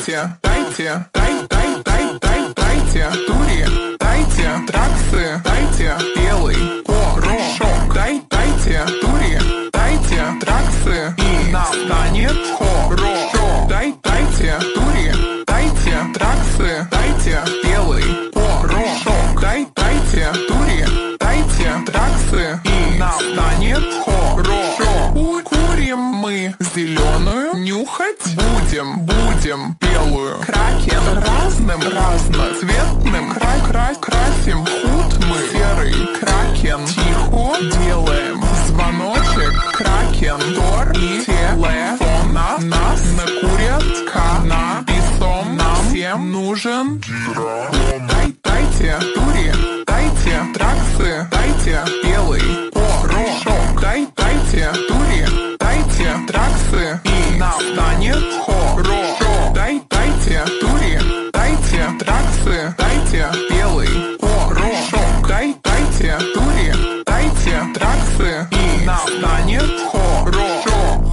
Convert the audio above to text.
дайте тури, дайте траксы, дайте белый порошок, дайте тури, дайте траксы, и настанет хорошо. Дайте тури, дайте траксы, дайте белый порошок, дайте тури, дайте траксы, и настанет хорошо. Курим мы зеленую, нюхать будем белую. Кракен разноцветным красим худ мы. Серый кракен, тихо делаем звоночек. Кракен, тор и телефон нас накурят, написом нам всем нужен. Дайте тури, дайте траксы, дайте белый порошок. Дайте тури, дайте траксы, и настанет хорошо. Дайте тури, дайте траксы, дайте белый порошок. Дайте тури, дайте траксы, и настанет хорошо.